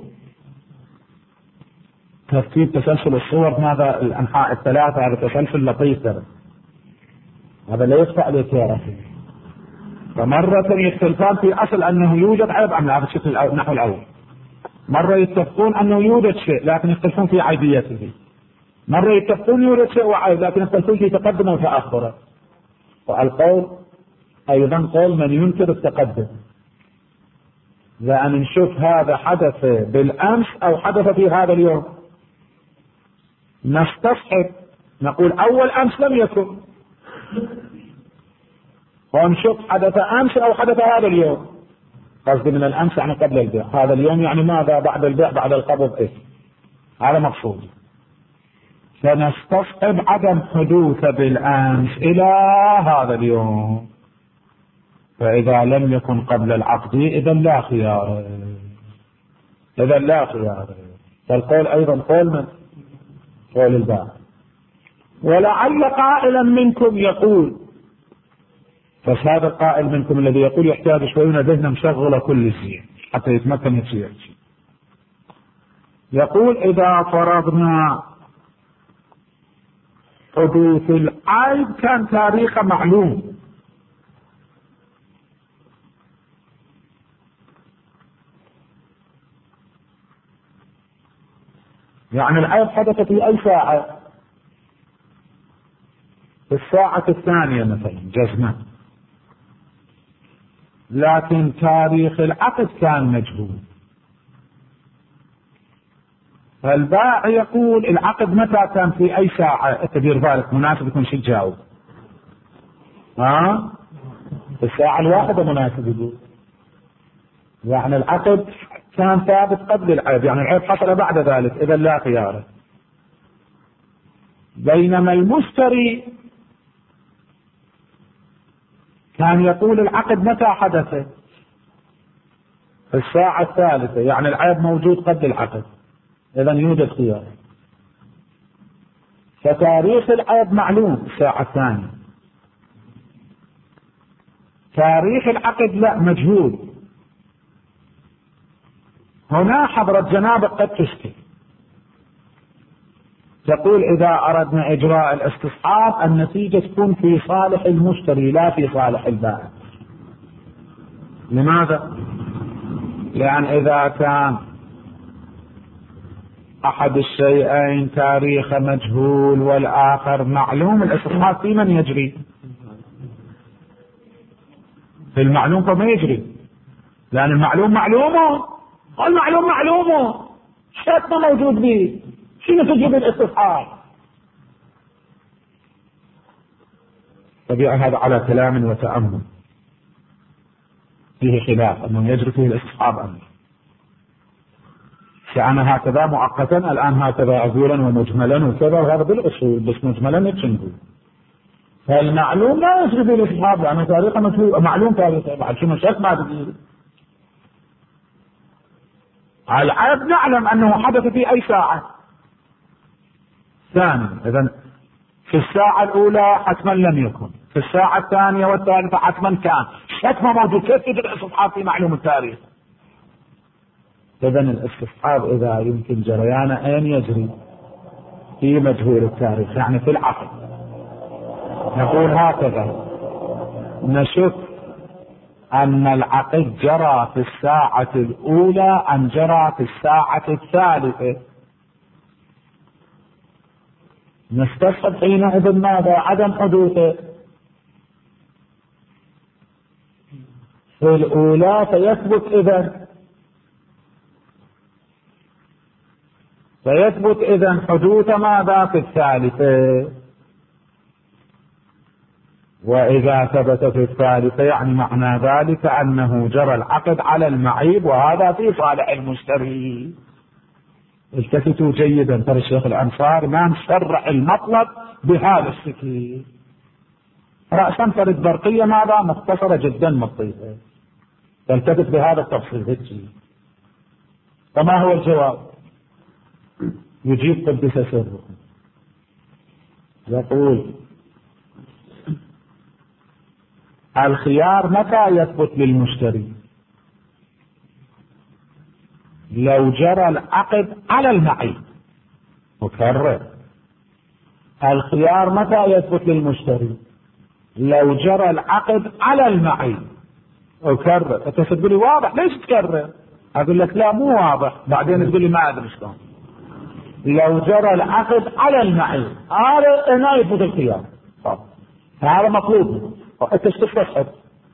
[SPEAKER 1] ترتيب تسلسل الصور ماذا الأنحاء الثلاثة، هذا تسلسل لطيف، هذا لا يخفى عليك يا رفيق. فمرة يختلفان في أصل أنه يوجد عيب أم لا، هذا الشكل النحو الأول. مرة يتفقون أنه يوجد شيء لكن يختلفون في عيبيته، مرة يتفقون يوجد شيء وعيب لكن يختلفون في تقدمه وتأخره. والقول أيضا قول من ينكر التقدم، لأن نشوف هذا حدث بالأمس أو حدث في هذا اليوم، نستصحب نقول أول أمس لم يكن، ونشوف حدث أمس أو حدث هذا اليوم، قصدي من الأمس يعني قبل البيع، هذا اليوم يعني ماذا بعد البيع بعد القبض، هذا مقصود. فنستصحب عدم حدوث بالأمس إلى هذا اليوم، فإذا لم يكن قبل العقد إذا لا خيار، فالقول أيضا قول من؟ قول البائع. ولعل قائلا منكم يقول، بس هذا القائل منكم الذي يقول يحتاج شوية ذهن مشغلة كل شيء حتى يتمكن يصير. يقول إذا فرضنا حدوث العيب كان تاريخ معلوم، يعني العيب حدث في أي ساعة؟ في الساعة الثانية مثلا جزما، لكن تاريخ العقد كان مجهول. فالبائع يقول العقد متى كان في أي ساعة؟ تدير بالك مناسب يكون شو تجاوب؟ في الساعة الواحدة مناسب يقول، يعني العقد كان ثابت قبل العيب، يعني العيب حصل بعد ذلك، إذا لا خيار. بينما المشتري كان يقول العقد متى حدث؟ في الساعة الثالثة، يعني العيب موجود قبل العقد، إذا يوجد خيار. فتاريخ العيب معلوم الساعة الثانية، تاريخ العقد لا مجهول. هنا حضرة جنابك قد تشكل، تقول إذا أردنا إجراء الاستصحاب النتيجة تكون في صالح المشتري لا في صالح البائع. لماذا؟ لأن إذا كان أحد الشيئين تاريخ مجهول والآخر معلوم، الاستصحاب في من يجري؟ في المعلوم فما يجري، لأن المعلوم معلومه والمعلوم معلومه، شرط موجود به، شنو تجيب الاستصحاب؟ طبيعي هذا على كلام وتأمل فيه خلاف أنه يجري فيه الاستصحاب أمر، كان هكذا مؤقتا، الآن هكذا عزولا ومجملا وكذا، وهذا بالأصول بس مجملا نتشنقول. فالمعلوم لا يجري فيه الاستصحاب لأنه تاريخه مجهول، معلوم تاريخه بعد شنو شك ما تدري. العيب نعلم أنه حدث في أي ساعة؟ ثاني، إذن في الساعة الأولى حتما لم يكن، في الساعة الثانية والثالثة حتما كان، شك ما موجود، كيف يجري الاستصحاب في معلوم التاريخ؟ إذن الاستصحاب إذا يمكن جريانه أين يجري؟ في مجهول التاريخ، يعني في العقد. نقول هكذا، نشك أن العقد جرى في الساعة الأولى أم جرى في الساعة الثالثة. نستصحب حينئذ ماذا؟ عدم حدوثه في الأولى، فيثبت إذن حدوث ماذا؟ في الثالثة. وإذا ثبت في الثالثة يعني معنى ذلك أنه جرى العقد على المعيب، وهذا في صالح المشتري. التفتوا جيدا، ترى الشيخ الأنصاري ما نشرح المطلب بهذا الشكل، رأسا فرد برقية ماذا؟ مختصرة جدا مطيئة، تلتفت بهذا التفصيل. فما هو الجواب؟ يجيب قدس سره، يقول الخيار متى يثبت للمشتري؟ لو جرى العقد على المعيب. مكرر، الخيار متى يثبت للمشتري؟ لو جرى العقد على المعيب. أكرر، أنت تقول لي واضح، ليش تكرر؟ أقول لك لا مو واضح، بعدين تقول لي ما أدري شلون. لو جرى العقد على المعيب هذا هنا يثبت الخيار، هذا مطلوب. أنت تستصحب،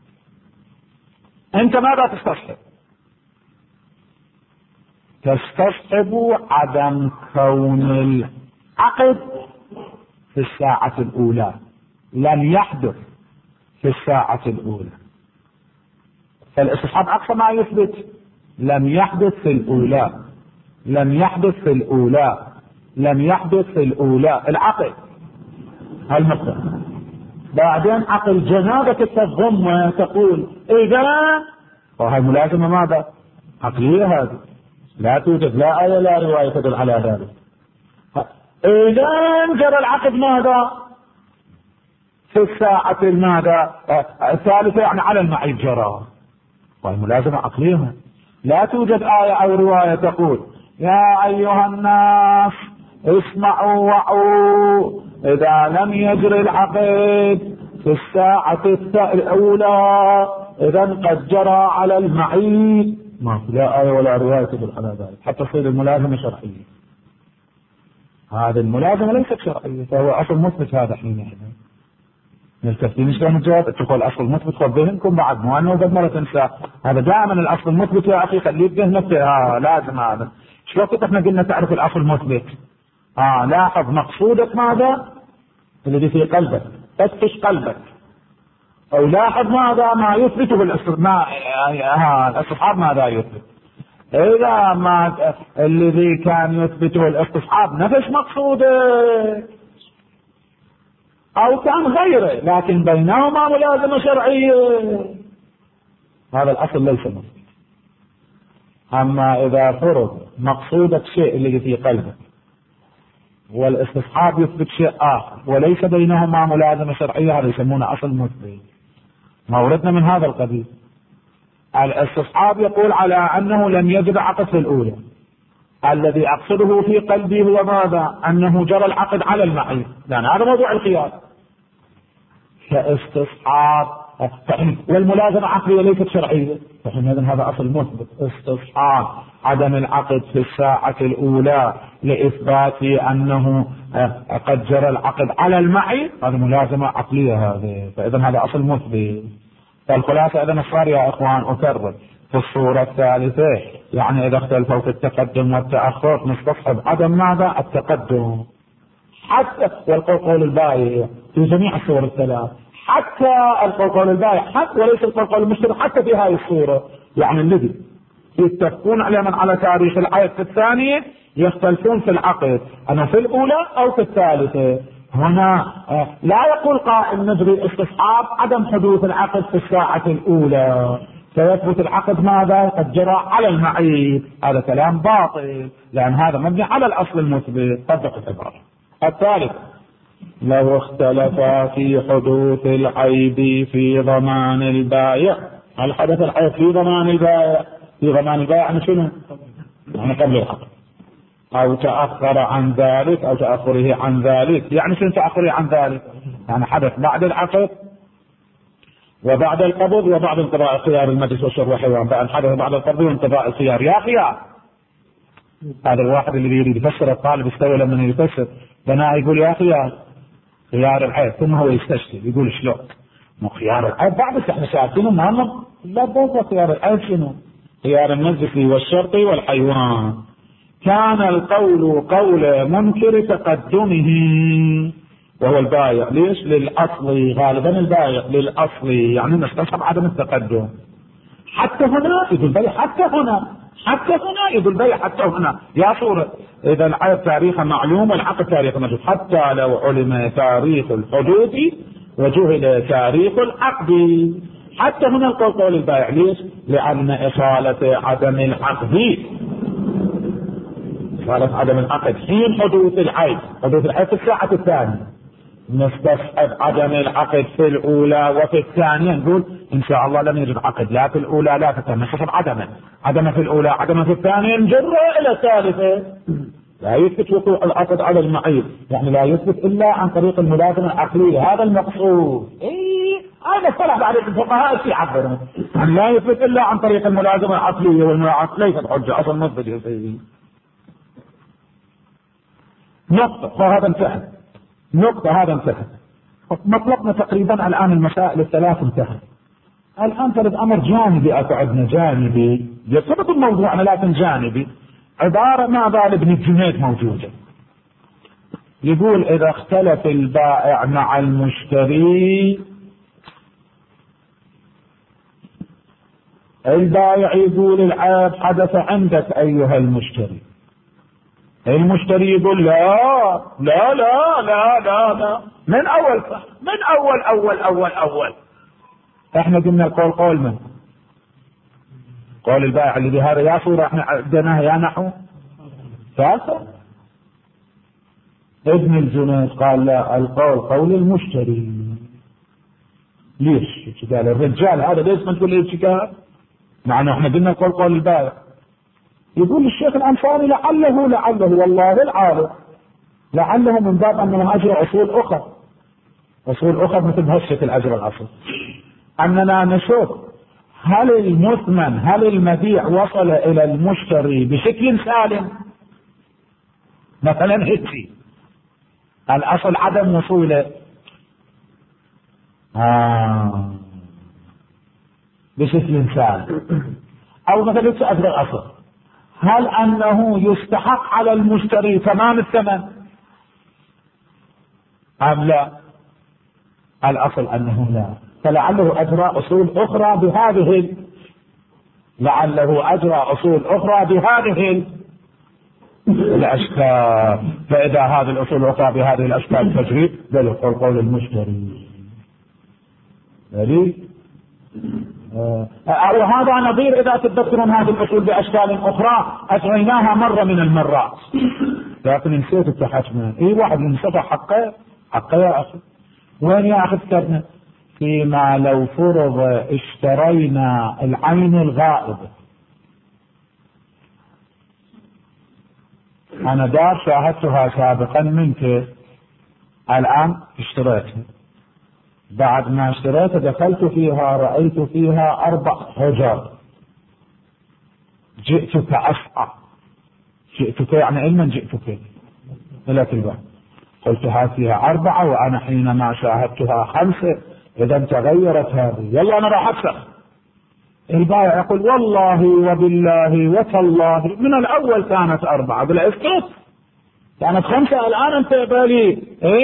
[SPEAKER 1] أنت ماذا تستصحب؟ تستصحب عدم كون العقد في الساعة الأولى، لم يحدث في الساعة الأولى. فالاستصحاب أقصى ما يثبت لم يحدث في الأولى، لم يحدث في الأولى، لم يحدث في الأولى العقد هالمقدار. بعدين عقل جنابك تضم تقول إذا، وهي ملازمة ماذا؟ عقلية هذه، لا توجد لا آية لا رواية تدل على ذلك. إذا جرى العقد ماذا؟ في الساعة الماذا؟ الثالثة، يعني على المعيب جرى، وهي ملازمة عقلية، لا توجد آية أو رواية تقول يا أيها الناس اسمعوا وعوا إذا لم يجري العقد في الساعة الأولى إذا قد جرى على المعيب. ما لا آية ولا رواية تدل على ذلك، حتى تصير الملازمة شرعية. هذه الملازمة ليست شرعية، فهو أصل مثبت هذا حينئذ. نلتفتين ايش كان الجواب؟ تقول اصل مثبت خذ ذهنكم بعد، مو انه قد مرة تنسى. هذا دائما الاصل المثبت يا اخي خليه بذهنك. لازم هذا. ايش وقت احنا قلنا تعرف الاصل المثبت؟ لاحظ مقصودك ماذا؟ الذي في قلبك، فتش قلبك. او لاحظ ماذا ما يثبته الاستصحاب ماذا يثبت. اذا ما الذي كان يثبته الاستصحاب نفس مقصودك او كان غيره لكن بينهما ملازمة شرعية، هذا الاصل ليس مثبت. اما اذا فرض مقصودك شيء اللي في قلبك والاستصحاب يثبت شيء اخر وليس بينهما ملازمة شرعية، هذا يسمونه اصل مثبت. موردنا من هذا القبيل. الاستصحاب يقول على انه لم يجب عقد في الاولى، الذي اقصده في قلبي هو ماذا؟ انه جرى العقد على المعين، لان هذا موضوع القياس. كاستصحاب والملازمة عقلية ليست شرعية، فحينئذ هذا اصل مثبت. استصحاب عدم العقد في الساعة الاولى لاثبات انه قد جرى العقد على المعين، هذا ملازمة عقلية هذه، فاذا هذا اصل مثبت. فالخلاصة اذا صار يا اخوان اكرر في الصورة الثالثة، يعني اذا اختلفوا في التقدم والتأخر نستصحب عدم ماذا؟ التقدم. حتى والقول البايع في جميع الصور الثلاث، حتى القول البايع حتى وليس القول المشترك، حتى في هذه الصورة يعني الذي يتفقون على من على تاريخ العقد في الثانية يختلفون في العقد أنا في الأولى أو في الثالثة. هنا لا يقول قائل نجري استصحاب عدم حدوث العقد في الساعة الأولى فيثبت العقد ماذا؟ قد جرى على المعيب، هذا كلام باطل، لأن هذا مبني على الأصل المثبت. طبق العبارة. الثالث لو اختلف في حدوث العيب في ضمان البائع. هل حدث العيب في ضمان البائع؟ في ضمان البائع يعني شنو؟ يعني قبل العقد، أو تأخر عن ذلك أو تأخره عن ذلك. يعني شنو تأخره عن ذلك؟ يعني حدث بعد العقد وبعد القبض وبعد انقضاء خيار المجلس والشر والحيوان، بأن حدث بعد القبض وانقضاء الخيار. يا خيار هذا الواحد اللي يريد يفسر، الطالب استوى لما يفسر بناء يقول يا خيار خيار العيب، ثم هو يستشكل يقول شلون؟ مو خيار العيب بعد احنا شايفينه ما لا بوضع خيار العيب شنو؟ خيار المجلس والشرطي والحيوان. كان القول قول منكر تقدمه وهو البايع. ليش؟ للأصل، غالبا البايع للأصل، يعني نستصحب عدم التقدم. حتى هنا يقول بيع، حتى هنا يقول بيع، حتى هنا يا صورة إذا العقد تاريخه معلوم والعقد تاريخه مجهول، حتى لو علم تاريخ الحدوث وجهل تاريخ العقد. حتى هنا القول قول البائع. ليش؟ لأن إصالة عدم العقد، إصالة عدم العقد حين حدوث العيب، حدوث العيب في الساعة الثانية، نستصحب عدم العقد في الأولى وفي الثانية. نقول إن شاء الله لم يوجد عقد لا في الأولى لا في الثانية، نستصحب عدم في الأولى عدم في الثانية، نجره إلى الثالثة. لا يثبت وقوع العقد على المعيب، يعني لا يثبت إلا عن طريق الملازمة العقلية، هذا المقصود. هذا اصطلح بعد الفقهاء في عبرهم، يعني لا يثبت إلا عن طريق الملازمة العقلية، والملازمة ليست حجة أصل مثبت يا سيدي. نقطة هذا انتهى. هذا انتهى. مطلقنا تقريبا الآن المسائل الثلاث انتهى. الآن ترد أمر جانبي أقعدنا جانبي يرتبط بموضوعنا لكن جانبي. عبارة ما بال ابن الجنيد موجودة، يقول إذا اختلف البائع مع المشتري، البائع يقول العيب حدث عندك أيها المشتري، المشتري يقول لا لا لا لا لا لا من أول. احنا قلنا القول قول من؟ قول البائع اللي بهذا يا صورة احنا عدناها يا نحو ثالثة. ابن الجنيد قال لا، القول قول المشتري. ليش؟ قال الرجال هذا ليش ما تقول ليش قال؟ مع انه احنا قلنا القول قول البائع. يقول الشيخ الأنصاري لعله والله العالم، لعله من باب أنه أجر أصول أخرى مثل بهالشكل أجر الأصل، أننا نشوف هل المثمن هل المبيع وصل إلى المشتري بشكل سالم، مثلا هيك الأصل عدم وصوله. بشكل مثال، أو مثلا سأذكر الأصل، هل أنه يستحق على المشتري تمام الثمن أم لا؟ الأصل أنه لا، فلعله أجرى أصول أخرى بهذه، لعله أجرى أصول أخرى بهذه الأشكال. فإذا هذه الأصول الأخرى بهذه الأشكال تجري بل قول المشتري. وهذا نظير إذا تذكرون هذه الأصول بأشكال أخرى أجريناها مرة من المرات، لكن نسيت التحكم. واحد نسيت حقه يا أخي. وين يا أخي اذكرنا؟ فيما لو فرض اشترينا العين الغائبة، أنا دار شاهدتها سابقا منك، الآن اشتريتها، بعد ما اشتريتها دخلت فيها رأيت فيها 4 حجر، جئتك أسعى، جئتك يعني علما جئتك إلى الباب، قلت فيها 4 وأنا حينما شاهدتها 5، إذا تغيرت هذه، يلا أنا راح أفسخ. البائع يقول والله وبالله وتالله من الأول كانت 4، بالاسكت كانت 5، الآن أنت بالي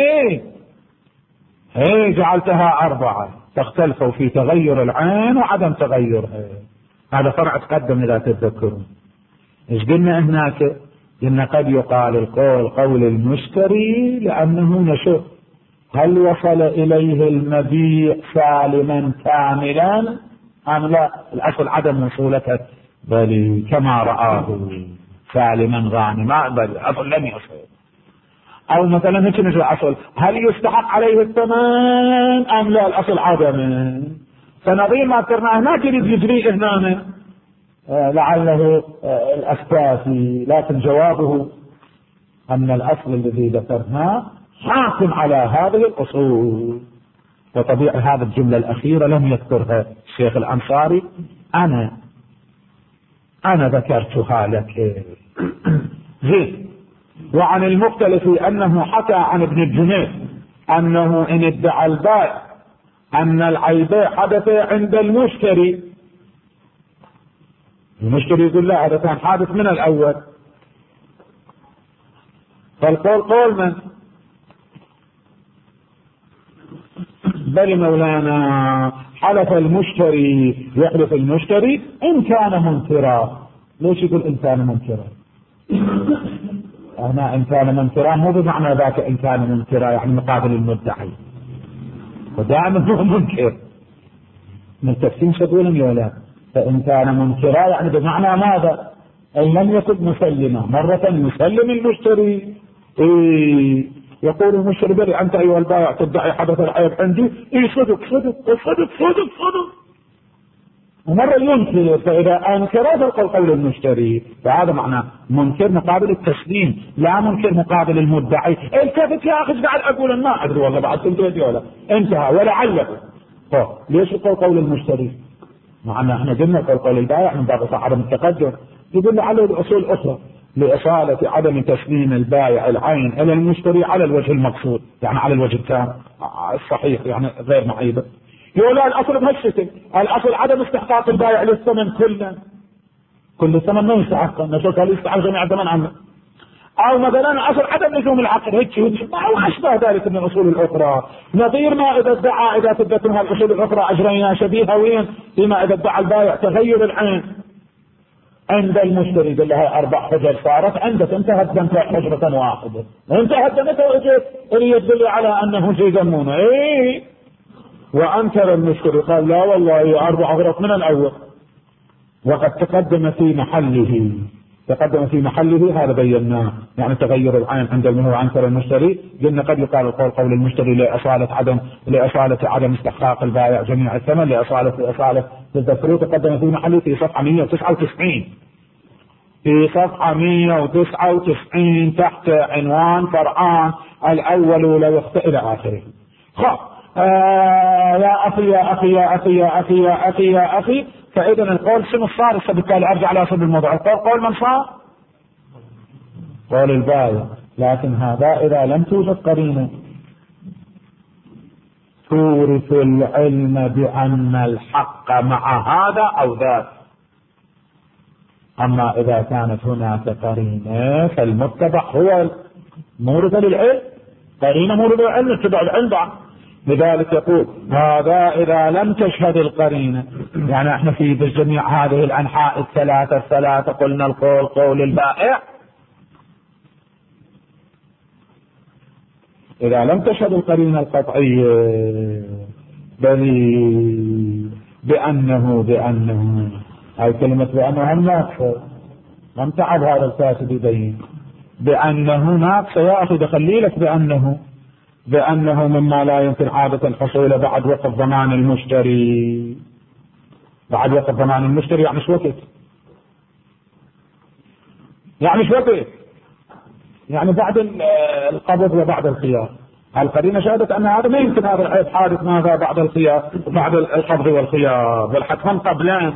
[SPEAKER 1] جعلتها 4. تختلفوا في تغير العين وعدم تغيرها. هذا فرع تقدم إذا تتذكرون. إيش قلنا هناك؟ قلنا قد يقال القول قول المشتري لأنه نشوف هل وصل إليه المبيع سالما كاملا أم لا. الأصل عدم وصولته، بل كما رآه سالما غانما، بل الأصل لم يصل. أو مثلا هيك نجي الأصل هل يستحق عليه الثمن أم لا، الأصل عدم. فنظير ما ذكرنا هناك يجري هنا لعله الأساسي، لكن جوابه أن الأصل الذي ذكرناه حاكم على هذه الأصول. وطبيعي هذه الجملة الأخيرة لم يذكرها الشيخ الأنصاري، أنا ذكرتها لك. زين. وعن المختلف أنه حكى عن ابن الجنيد أنه إن ادعى البائع أن العيبين حدث عند المشتري، المشتري يقول لا هذا كان حادث من الأول، فالقول قول من؟ بل مولانا حلف المشتري، يحلف المشتري إن كان منكرا. ليش يقول إن كان منكرا؟ هنا إن كان منكرا مو بمعنى ذاك إن كان منكرا يعني مقابل المدعي، ودائما هو منكر من تفسير شغولهم يولا. فإن كان منكرا يعني بمعنى ماذا؟ أي لم يكن مسلما. مرة يسلم المشتري، يقول المشتري بل أنت أيها البائع تدعي حدث العيب عندي، صدق صدق صدق صدق صدق، ومرة ينكر. فإذا أنكر فالقول قول المشتري، فهذا معناه منكر مقابل التسليم، لا منكر مقابل المدعي. التفت يا أخي قاعد أقول ما أدري والله بعد كنت يدي ولا انتهى ولا علق. ليش القول قول المشتري؟ معناه احنا قلنا قول البائع من باب عدم التقدم، يقول عليه الأصول أخرى لإصالة عدم تسليم البائع العين إلى المشتري على الوجه المقصود، يعني على الوجه التام الصحيح يعني غير معيبة. يقول لا الأصل بهالشكل، الأصل عدم استحقاق البائع للثمن كله، كل الثمن ما يستحق، نشوف هل يستحق جميع الثمن عنه. أو مثلا الأصل عدم لزوم العقد، هيك ما أشبه ذلك من الأصول الأخرى. نظير ما إذا ادعى، إذا تذكرون الأصول الأخرى أجرينا شبيهة وين؟ فيما إذا ادعى البائع تغير العين عند المشتري، قال لها 4 حجر صارت عندك، انت هدمت حجرة واحدة، انت هدمتها وجيت اللي يدل على أنه شيء يسمونه وأنكر المشتري قال لا والله 4 غرف من الأول، وقد تقدم في محله هذا بيناه، يعني تغير العين عند المهر. أنكر المشتري قلنا قد يقال القول قول المشتري لإصالة عدم استحقاق البائع جميع الثمن، لإصالة تذكروا تقدم في محله في صفحة 199، في صفحة 199 تحت عنوان فرعان الأول لا يخطئ إلى آخره. يا أخي يا أخي يا أخي يا أخي يا أخي يا أخي. فإذا القول شنو صار؟ فبالتالي أرجع على أصل الموضوع. القول قول من صار؟ قول البائع. لكن هذا إذا لم توجد قرينة تورث العلم بأن الحق مع هذا أو ذاك. أما إذا كانت هناك قرينة فالمتبع هو مورث للعلم، قرينة مورث للعلم، اتباع العلم بعد. لذلك يقول هذا إذا لم تشهد القرينة، يعني احنا في جميع هذه الأنحاء الثلاثة قلنا القول قول البائع، إذا لم تشهد القرينة القطعية بل بأنه هاي كلمة بأنه هم ناقصة، لم تعب هذا الكاتب يبين بأنه ناقصة يا أخي، دخليلك بأنه مما لا يمكن عادة الحصول بعد وقت ضمان المشتري. بعد وقت ضمان المشتري يعني شو وقت؟ يعني بعد القبض وبعد الخيار. القرينة شهدت أن هذا ما يمكن، هذا العيب حادث ماذا بعد الخيار، بعد القبض والخيار، بل حتما قبلان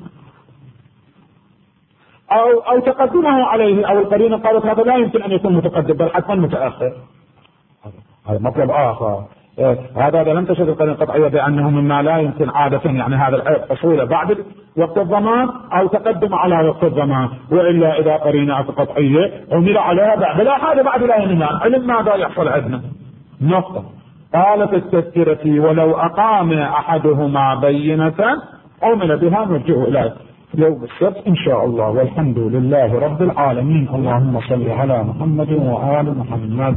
[SPEAKER 1] أو تقدمه عليه، أو القرينة قالت هذا لا يمكن أن يكون متقدم بل حتما متأخر. هذا مطلب آخر. هذا لم تشهد القرينة القطعية بأنه مما لا يمكن عادة، يعني هذا العيب حصوله بعد وقت الضمان أو تقدم على وقت الضمان، وإلا إذا قرينة قطعية عمل عليها بعد لا هذا بعد لا ينهى علم ماذا يحصل عندنا. نقطة. قال في التذكرة ولو أقام أحدهما بينة عمل بها نرجع إليه يوم السبت إن شاء الله، والحمد لله رب العالمين. اللهم صل على محمد وآل محمد.